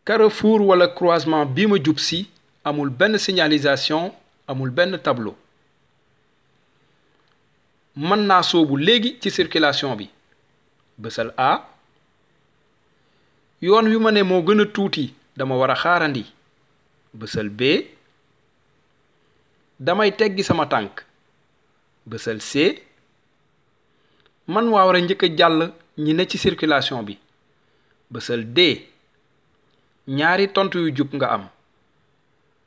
carrefour wala croisement bi ma jub si amul benn signalisation amul benn tableau mën naa soobu léegi ci circulation bi bësal A yoon wi ma ne moo gën a tuuti dama war a xaarandi bësal B damay teggi sama tànk bësal C man waa war a njëkk a jàll ñi ne ci circulation bi bësal D ñaari tontu yu jub nga am